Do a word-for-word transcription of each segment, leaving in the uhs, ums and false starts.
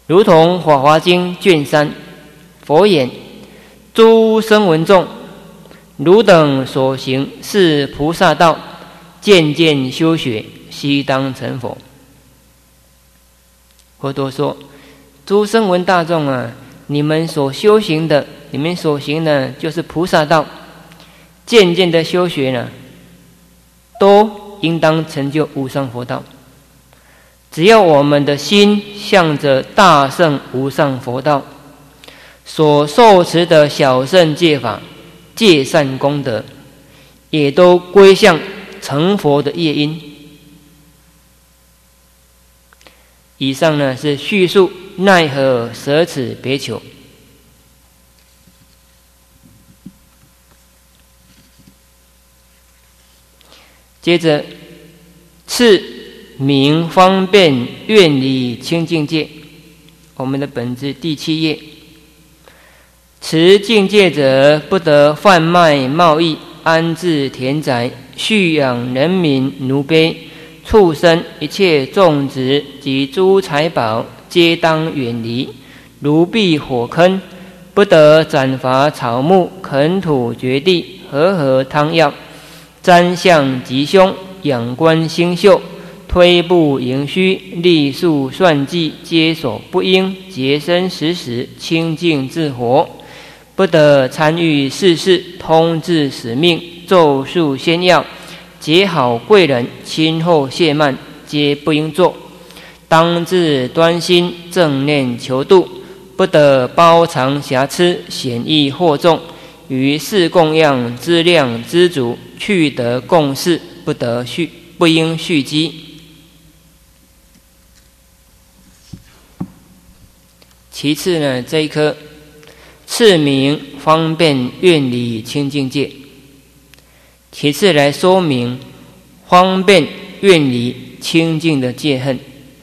如同《法华经》卷三，佛言：诸声闻众，汝等所行是菩萨道，渐渐修学，悉当成佛。佛陀说：诸声闻大众啊，你们所修行的，你们所行的就是菩萨道，渐渐的修学呢，都应当成就无上佛道。只要我们的心向着大圣无上佛道，所受持的小乘戒法、戒善功德，也都归向成佛的业因。以上呢是叙述奈何舍此别求。接着次名方便愿离清净戒，我们的本子第七页。持净戒者，不得贩卖贸易，安置田宅，蓄养人民奴婢、畜生，一切种植及诸财宝，皆当远离。如避火坑，不得斩伐草木，垦土掘地，和合汤药，瞻相吉凶，仰观星宿，推步迎虚，立数算计，皆所不应，洁身时时，清净自活。不得参与世事，通治使命，咒术仙药，结好贵人，亲厚谢慢，皆不应做。当自端心，正念求度，不得包藏瑕疵，显易惑众。于事供养资量知足，去得共事，不得续，不应续积。其次呢，这一颗次名方便愿离清净戒，其次来说明方便愿离清净的戒恨。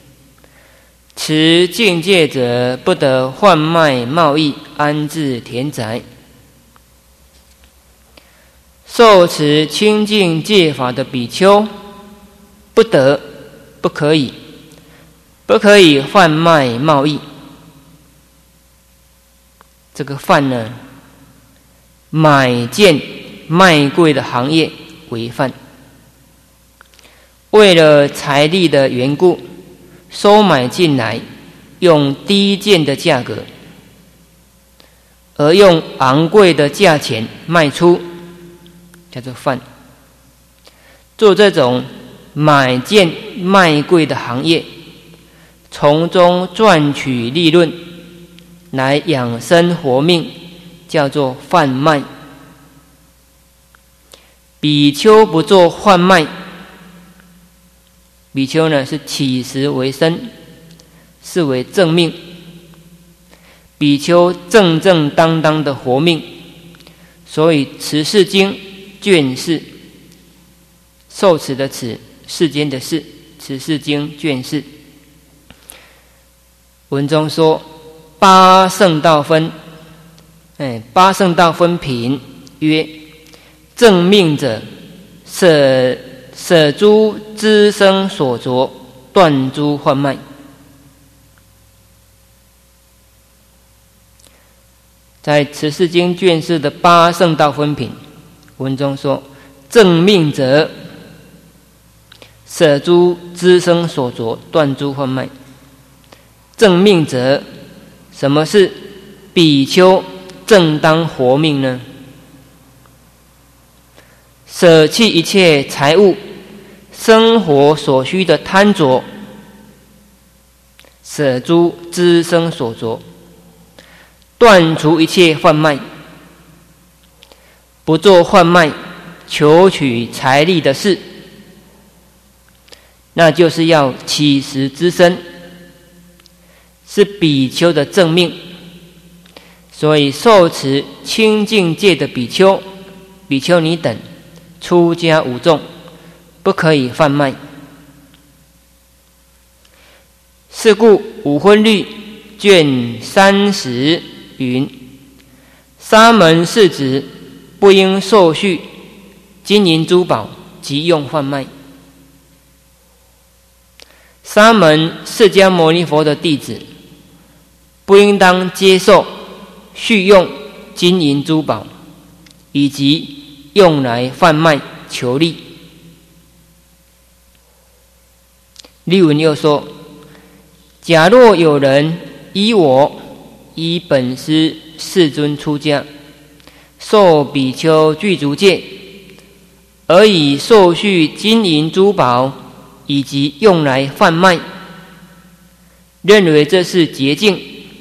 持净戒者，不得贩卖贸易，安置田宅。受持清净戒法的比丘，不得，不可以，不可以贩卖贸易。这个贩呢，买贱卖贵的行业为贩。为了财力的缘故，收买进来，用低贱的价格，而用昂贵的价钱卖出，叫做贩。做这种买贱卖贵的行业，从中赚取利润，来养生活命，叫做贩卖。比丘不做贩卖，比丘呢是起食为生，是为正命。比丘正正当当的活命，所以《持世经》卷四，受持的持，世间的世，《持世经》卷四文中说。八圣道分，哎，八圣道分品曰：正命者，舍舍诸资生所着，断诸贩卖。在《持世经》卷四的八圣道分品文中说：正命者，舍诸资生所着，断诸贩卖。正命者，什么是比丘正当活命呢？舍弃一切财物、生活所需的贪着，舍诸资生所着，断除一切贩卖，不做贩卖求取财力的事，那就是要起食之身，是比丘的正命。所以受持清净戒的比丘、比丘尼等，出家无众，不可以贩卖。是故五分律卷三十云：沙门士子不应受续金银珠宝及用贩卖。沙门释迦牟尼佛的弟子， 不应当接受续用金银珠宝，以及用来贩卖求利。例文又说：假若有人依我依本师世尊出家，受比丘具足戒，而以受续金银珠宝以及用来贩卖，认为这是捷径，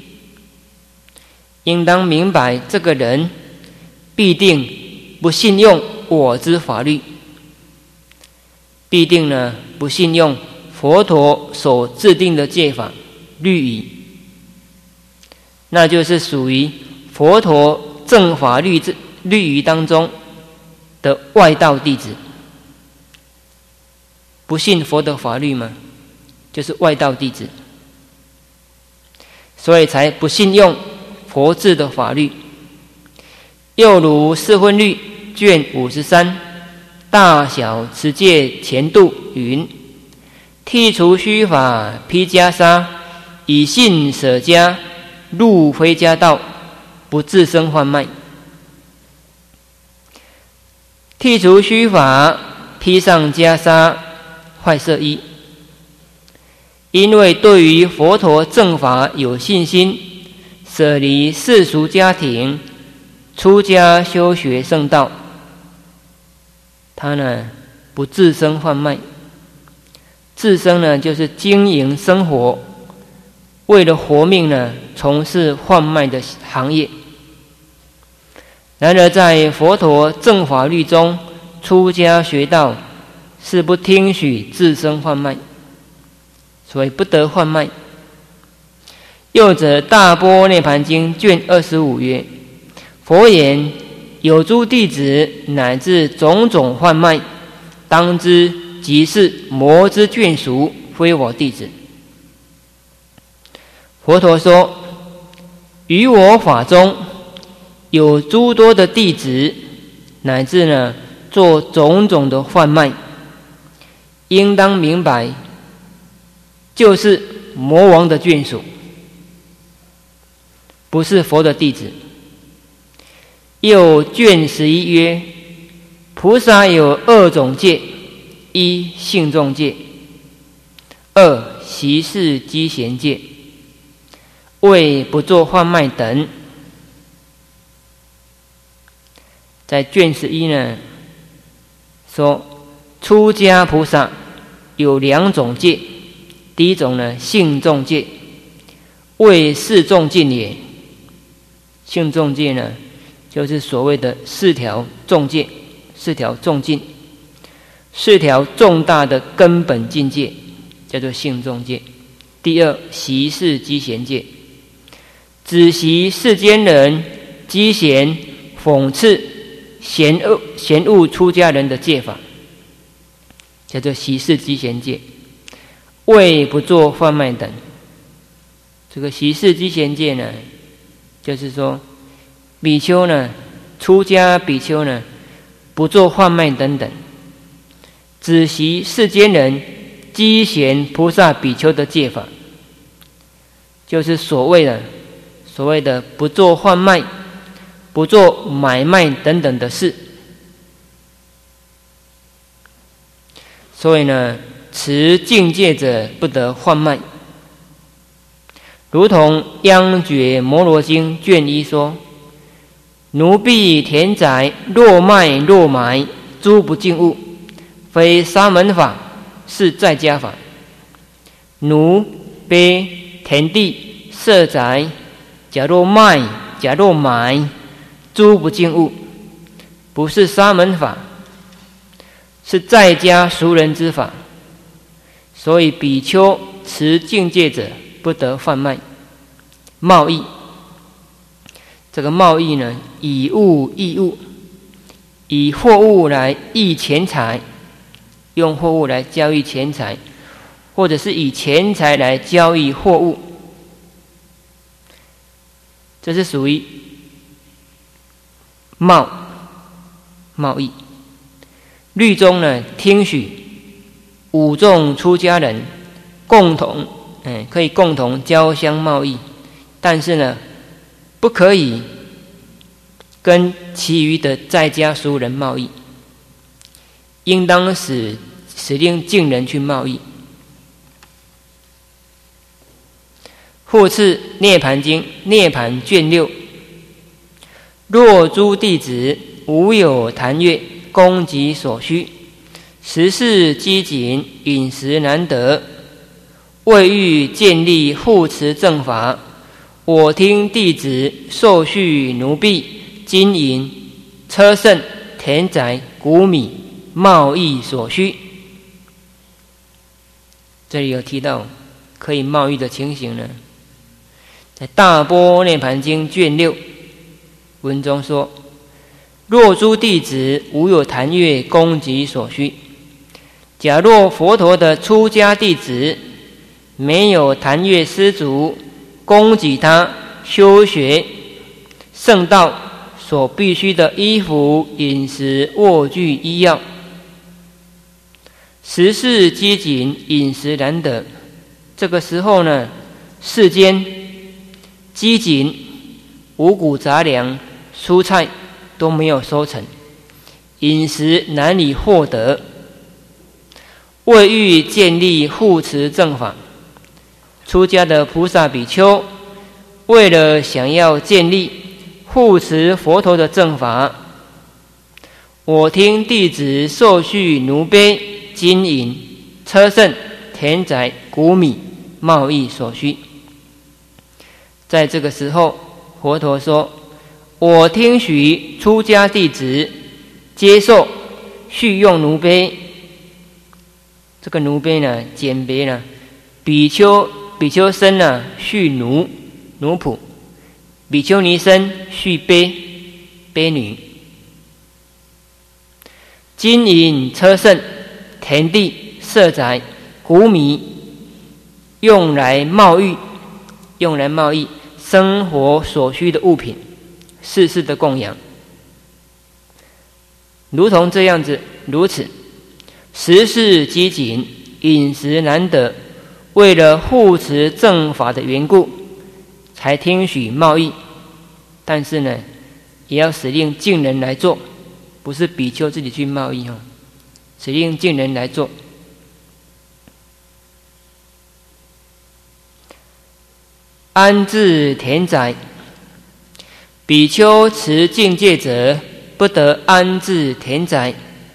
应当明白这个人必定不信用我之法律，必定呢不信用佛陀所制定的戒法律仪，那就是属于佛陀正法律律仪当中的外道弟子。不信佛的法律嘛，就是外道弟子，所以才不信用佛制的法律。又如释婚律卷五十三大小持戒前度云：剔除虚法披袈裟，以信舍家，入非家道，不自生贩卖。剔除虚法，披上袈裟，坏色衣。因为对于佛陀正法有信心，舍离世俗家庭，出家修学圣道，他呢不自生贩卖。自生呢就是经营生活，为了活命呢从事贩卖的行业。然而在佛陀正法律中，出家学道是不听许自生贩卖，所以不得贩卖。又者大般涅盘经卷二十五曰：佛言，有诸弟子乃至种种贩卖，当知即是魔之眷属，非我弟子。佛陀说，于我法中有诸多的弟子，乃至呢做种种的贩卖，应当明白，就是魔王的眷属，不是佛的弟子。又卷十一曰：菩萨有二种戒：一信众戒，二习事积贤戒，为不做贩卖等。在卷十一呢说，出家菩萨有两种戒，第一种呢信众戒，为四众禁也。信众戒呢就是所谓的四条众戒，四条众禁，四条重大的根本境界，叫做信众戒。第二，习事积贤戒，只习世间人积贤讽刺嫌恶嫌恶出家人的戒法，叫做习事积贤戒，为不做贩卖等。这个习事积贤戒呢，就是说比丘呢，出家比丘呢，不做贩卖等等，只习世间人积贤菩萨比丘的戒法，就是所谓的所谓的不做贩卖、不做买卖等等的事。所以呢，持境戒者不得贩卖。如同央觉摩罗经卷一说：奴婢田宅，若卖若买，诸不净物，非沙门法，是在家法。奴婢田地舍宅，假若卖，假若买，诸不净物，不是沙门法，是在家俗人之法。所以比丘持境戒者不得贩卖贸易。这个贸易呢，以物易物，以货物来易钱财，用货物来交易钱财，或者是以钱财来交易货物，这是属于贸贸易。律中呢，听许五众出家人共同，嗯，可以共同交相贸易， 但是呢，不可以跟其余的在家俗人贸易，应当使使令净人去贸易。复次，《涅盘经》涅盘卷六：若诸弟子无有檀越，供给所需，食事饥谨，饮食难得，为欲建立护持正法，我听弟子受续奴婢、金银、车乘、田宅、谷米贸易所需。这里有提到可以贸易的情形呢，在《大般涅盘经》卷六文中说：若诸弟子无有檀越供给所需。假若佛陀的出家弟子没有檀越施主供给他修学圣道所必须的衣服、饮食、卧具、医药，食事饥谨，饮食难得，这个时候呢，世间饥谨、五谷杂粮、蔬菜都没有收成，饮食难以获得。为欲建立护持正法，出家的菩萨比丘为了想要建立护持佛陀的正法，我听弟子受续奴婢、金银、车乘、田宅、谷米贸易所需。在这个时候，佛陀说：我听许出家弟子接受续用奴婢。这个奴婢呢，简别呢，比丘比丘僧呢续奴奴仆，比丘尼僧续婢婢女，金银车乘、田地、舍宅、谷米，用来贸易，用来贸易生活所需的物品，世事的供养，如同这样子，如此。食事饥谨，饮食难得，为了护持正法的缘故，才听许贸易。但是呢，也要使令净人来做，不是比丘自己去贸易哦，使令净人来做。安置田宅，比丘持境界者，不得安置田宅。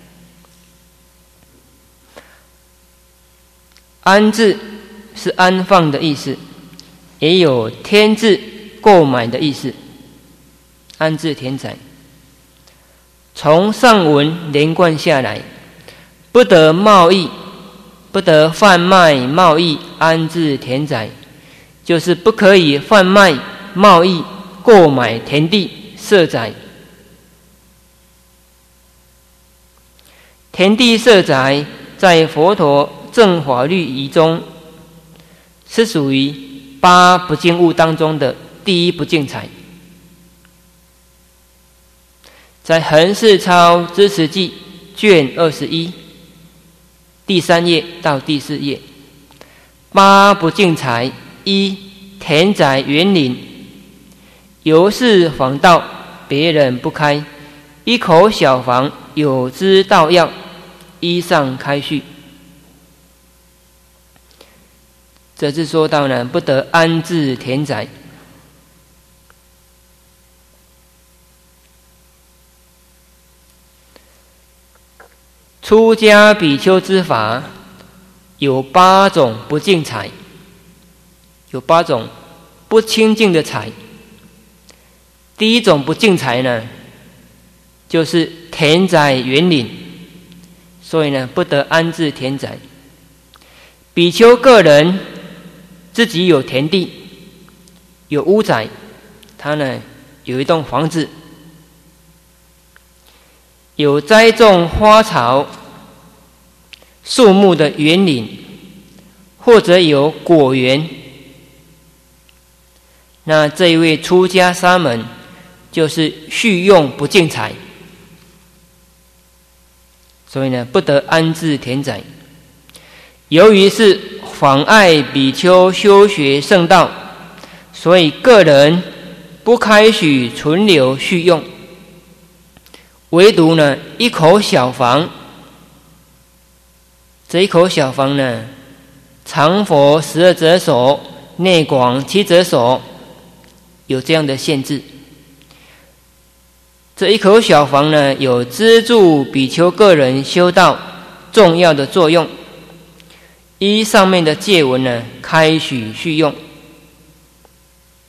安置是安放的意思，也有添置、购买的意思。安置田宅，从上文连贯下来，不得贸易，不得贩卖、贸易、安置田宅，就是不可以贩卖、贸易、购买田地、舍宅。田地、舍宅在佛陀正法律仪中是属于八不净物当中的第一不净财。在恒世超支持记卷二十一第三页到第四页，八不净财：一、田宅园林，由是访道，别人不开，一口小房，有之道要，依上开序。这是说到呢，不得安置田宅。出家比丘之法有八种不净财，有八种不清净的财。第一种不净财呢，就是田宅园林，所以呢，不得安置田宅。比丘个人自己有田地，有屋宅，他呢有一栋房子，有栽种花草、树木的园林，或者有果园。那这一位出家沙门就是续用不净财，所以呢，不得安置田宅。由于是妨碍比丘修学圣道， 所以个人不开许存留续用，唯独呢一口小房，这一口小房呢，长佛十二者所，内广七者所，有这样的限制。这一口小房呢，有资助比丘个人修道重要的作用。依上面的戒文呢，开许续用。